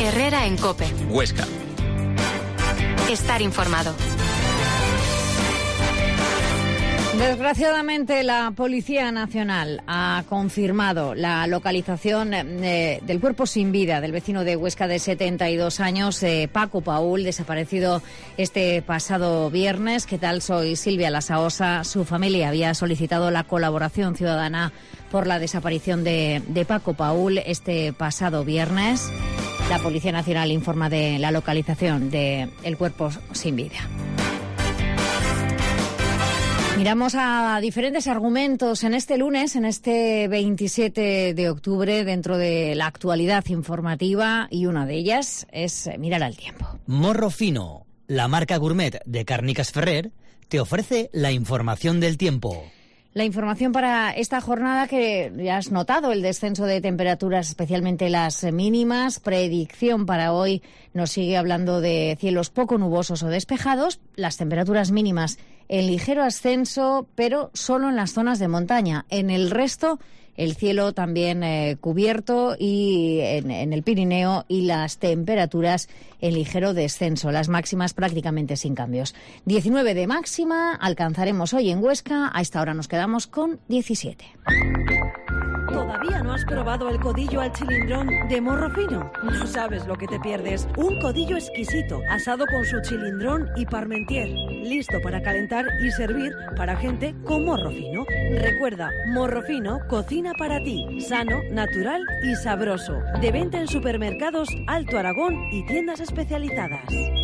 Herrera en COPE. Huesca. Estar informado. Desgraciadamente, la Policía Nacional ha confirmado la localización del cuerpo sin vida del vecino de Huesca de 72 años, Paco Paúl, desaparecido este pasado viernes. ¿Qué tal? Soy Silvia Lasaosa. Su familia había solicitado la colaboración ciudadana por la desaparición de Paco Paúl este pasado viernes. La Policía Nacional informa de la localización del cuerpo sin vida. Miramos a diferentes argumentos en este lunes, en este 27 de octubre, dentro de la actualidad informativa, y una de ellas es mirar al tiempo. Morro Fino, la marca gourmet de Càrniques Ferrer, te ofrece la información del tiempo. La información para esta jornada, que ya has notado el descenso de temperaturas, especialmente las mínimas. Predicción para hoy nos sigue hablando de cielos poco nubosos o despejados. Las temperaturas mínimas en ligero ascenso, pero solo en las zonas de montaña. En el resto, el cielo también cubierto, y en el Pirineo, y las temperaturas en ligero descenso. Las máximas prácticamente sin cambios. 19 de máxima alcanzaremos hoy en Huesca. A esta hora nos quedamos con 17. ¿Todavía no has probado el codillo al chilindrón de Morro Fino? No sabes lo que te pierdes. Un codillo exquisito, asado con su chilindrón y parmentier, listo para calentar y servir para gente con morro fino. Recuerda, Morro Fino cocina para ti, sano, natural y sabroso. De venta en supermercados Alto Aragón y tiendas especializadas.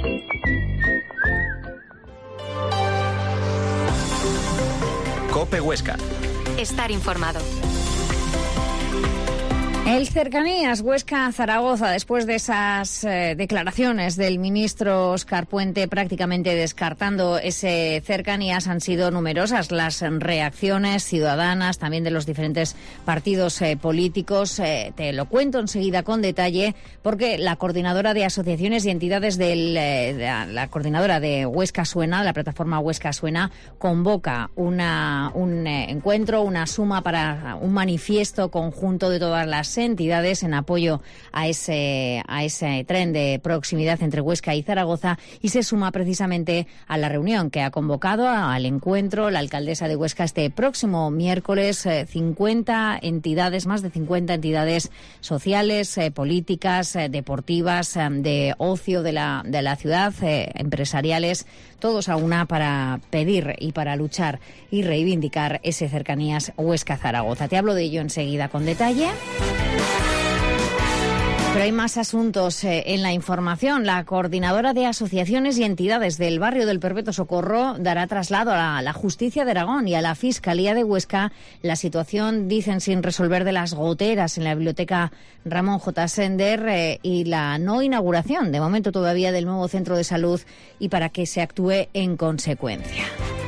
COPE Huesca. Estar informado. El Cercanías Huesca-Zaragoza, después de esas declaraciones del ministro Óscar Puente prácticamente descartando ese Cercanías, han sido numerosas las reacciones ciudadanas, también de los diferentes partidos políticos. Te lo cuento enseguida con detalle, porque la coordinadora de asociaciones y entidades la coordinadora de Huesca Suena, la plataforma Huesca Suena, convoca un encuentro, una suma para un manifiesto conjunto de todas las entidades en apoyo a ese tren de proximidad entre Huesca y Zaragoza, y se suma precisamente a la reunión que ha convocado al encuentro la alcaldesa de Huesca este próximo miércoles. 50 entidades, más de 50 entidades sociales, políticas, deportivas, de ocio de la ciudad, empresariales, todos a una para pedir y para luchar y reivindicar ese Cercanías Huesca-Zaragoza. Te hablo de ello enseguida con detalle. Pero hay más asuntos en la información. La coordinadora de asociaciones y entidades del barrio del Perpetuo Socorro dará traslado a la Justicia de Aragón y a la Fiscalía de Huesca la situación, dicen, sin resolver de las goteras en la biblioteca Ramón J. Sender y la no inauguración, de momento todavía, del nuevo centro de salud, y para que se actúe en consecuencia.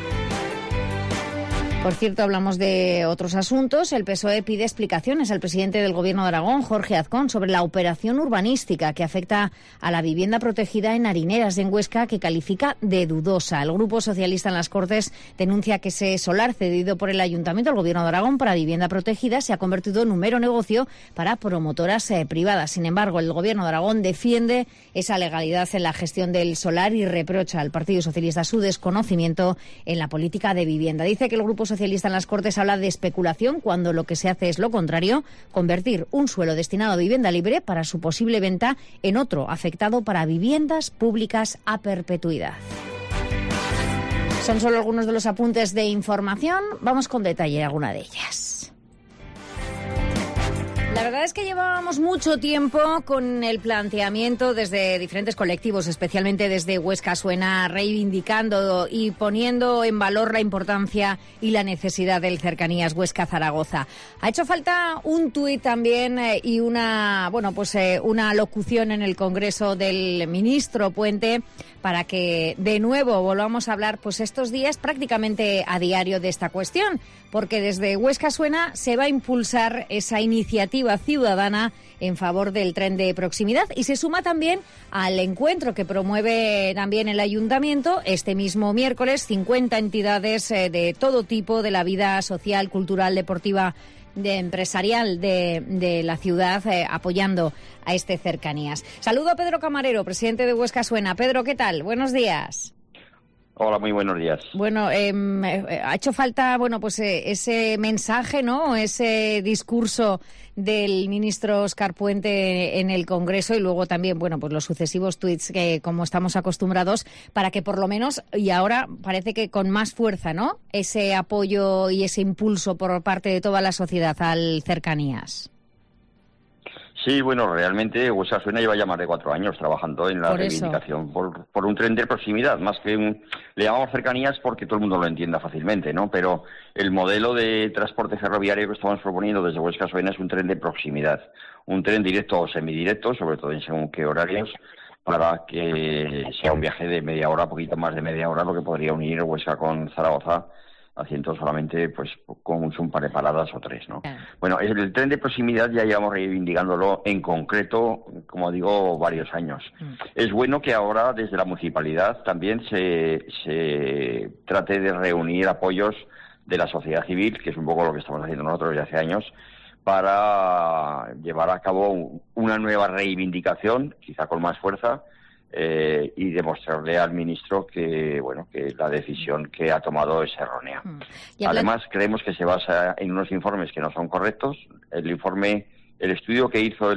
Por cierto, hablamos de otros asuntos. El PSOE pide explicaciones al presidente del Gobierno de Aragón, Jorge Azcón, sobre la operación urbanística que afecta a la vivienda protegida en Harineras, en Huesca, que califica de dudosa. El Grupo Socialista en las Cortes denuncia que ese solar cedido por el Ayuntamiento al Gobierno de Aragón para vivienda protegida se ha convertido en un mero negocio para promotoras privadas. Sin embargo, el Gobierno de Aragón defiende esa legalidad en la gestión del solar y reprocha al Partido Socialista su desconocimiento en la política de vivienda. Dice que el Grupo Socialista en las Cortes habla de especulación cuando lo que se hace es lo contrario: convertir un suelo destinado a vivienda libre para su posible venta en otro afectado para viviendas públicas a perpetuidad. Son solo algunos de los apuntes de información. Vamos con detalle en alguna de ellas. La verdad es que llevábamos mucho tiempo con el planteamiento desde diferentes colectivos, especialmente desde Huesca Suena, reivindicando y poniendo en valor la importancia y la necesidad del Cercanías Huesca-Zaragoza. Ha hecho falta un tuit también y una locución en el Congreso del ministro Puente para que de nuevo volvamos a hablar estos días prácticamente a diario de esta cuestión, porque desde Huesca Suena se va a impulsar esa iniciativa ciudadana en favor del tren de proximidad, y se suma también al encuentro que promueve también el Ayuntamiento este mismo miércoles. 50 entidades de todo tipo de la vida social, cultural, deportiva empresarial de la ciudad apoyando a este Cercanías. Saludo a Pedro Camarero, presidente de Huesca Suena. Pedro, ¿qué tal? Buenos días. Hola, muy buenos días. Bueno, ha hecho falta, ese mensaje, ¿no? Ese discurso del ministro Óscar Puente en el Congreso y luego también, los sucesivos tuits que, como estamos acostumbrados, para que por lo menos, y ahora parece que con más fuerza, ¿no? Ese apoyo y ese impulso por parte de toda la sociedad al Cercanías. Sí, realmente Huesca Suena lleva ya más de 4 años trabajando en la reivindicación por un tren de proximidad, más que le llamamos Cercanías porque todo el mundo lo entienda fácilmente, ¿no? Pero el modelo de transporte ferroviario que estamos proponiendo desde Huesca Suena es un tren de proximidad, un tren directo o semidirecto, sobre todo en según qué horarios, para que sea un viaje de media hora, poquito más de media hora, lo que podría unir Huesca con Zaragoza, haciendo solamente con un par de paradas o 3, ¿no? Bueno, el tren de proximidad ya llevamos reivindicándolo en concreto, como digo, varios años. Es bueno que ahora desde la municipalidad también se trate de reunir apoyos de la sociedad civil, que es un poco lo que estamos haciendo nosotros ya hace años, para llevar a cabo una nueva reivindicación, quizá con más fuerza, y demostrarle al ministro que la decisión que ha tomado es errónea. Además, creemos que se basa en unos informes que no son correctos. El estudio que hizo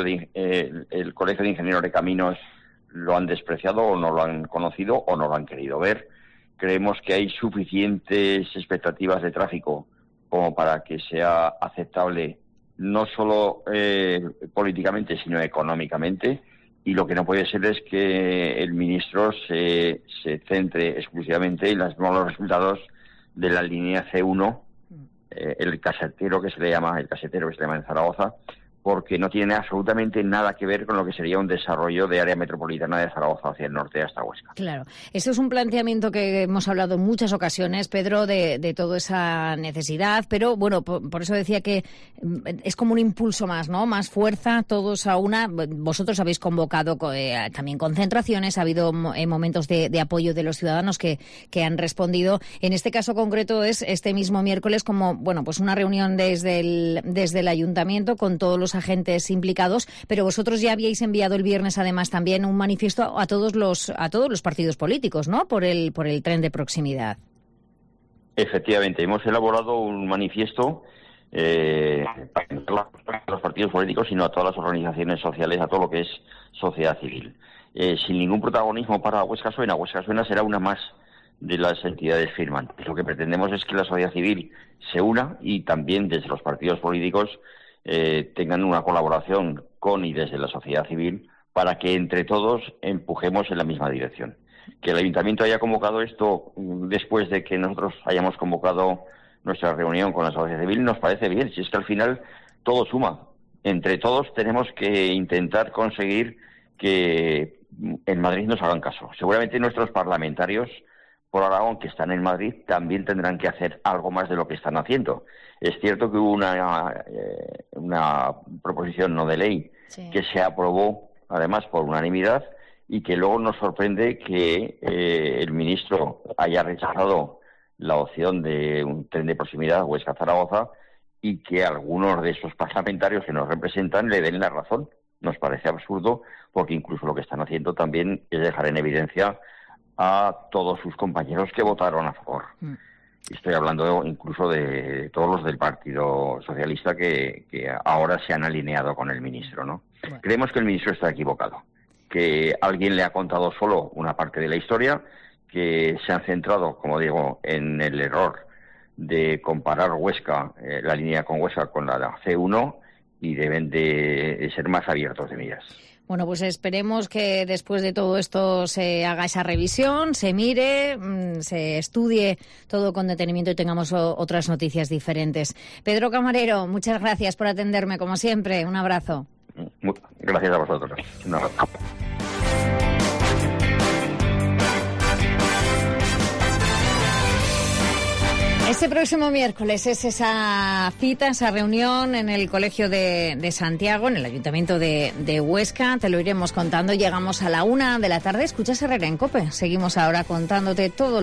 el Colegio de Ingenieros de Caminos lo han despreciado o no lo han conocido o no lo han querido ver. Creemos que hay suficientes expectativas de tráfico como para que sea aceptable no solo políticamente, sino económicamente. Y lo que no puede ser es que el ministro se centre exclusivamente en los malos resultados de la línea C1, el casetero que se le llama en Zaragoza, porque no tiene absolutamente nada que ver con lo que sería un desarrollo de área metropolitana de Zaragoza hacia el norte hasta Huesca. Claro, eso es un planteamiento que hemos hablado en muchas ocasiones, Pedro, de toda esa necesidad, pero por eso decía que es como un impulso más, ¿no? Más fuerza, todos a una. Vosotros habéis convocado también concentraciones, ha habido momentos de apoyo de los ciudadanos que han respondido. En este caso concreto es este mismo miércoles como, una reunión desde el ayuntamiento con todos los agentes implicados, pero vosotros ya habíais enviado el viernes además también un manifiesto a todos los partidos políticos, ¿no? Por el tren de proximidad. Efectivamente, hemos elaborado un manifiesto para los partidos políticos, sino a todas las organizaciones sociales, a todo lo que es sociedad civil. Sin ningún protagonismo para Huesca Suena. Huesca Suena será una más de las entidades firmantes. Lo que pretendemos es que la sociedad civil se una y también desde los partidos políticos tengan una colaboración con y desde la sociedad civil para que entre todos empujemos en la misma dirección. Que el ayuntamiento haya convocado esto después de que nosotros hayamos convocado nuestra reunión con la sociedad civil nos parece bien, si es que al final todo suma. Entre todos tenemos que intentar conseguir que en Madrid nos hagan caso. Seguramente nuestros parlamentarios por Aragón que están en Madrid también tendrán que hacer algo más de lo que están haciendo. Es cierto que hubo una proposición no de ley que se aprobó además por unanimidad y que luego nos sorprende que el ministro haya rechazado la opción de un tren de proximidad Huesca-Zaragoza y que algunos de esos parlamentarios que nos representan le den la razón. Nos parece absurdo porque incluso lo que están haciendo también es dejar en evidencia a todos sus compañeros que votaron a favor. Estoy hablando incluso de todos los del Partido Socialista que ahora se han alineado con el ministro, ¿no? Bueno. Creemos que el ministro está equivocado, que alguien le ha contado solo una parte de la historia, que se han centrado, como digo, en el error de comparar Huesca, la línea con Huesca con la C1 y deben de ser más abiertos de miras. Bueno, pues esperemos que después de todo esto se haga esa revisión, se mire, se estudie todo con detenimiento y tengamos otras noticias diferentes. Pedro Camarero, muchas gracias por atenderme, como siempre. Un abrazo. Gracias a vosotros. Un abrazo. Este próximo miércoles es esa cita, esa reunión en el Colegio de Santiago, en el Ayuntamiento de Huesca. Te lo iremos contando. Llegamos a la 1:00 p.m. Escuchas Herrera en COPE. Seguimos ahora contándote todo.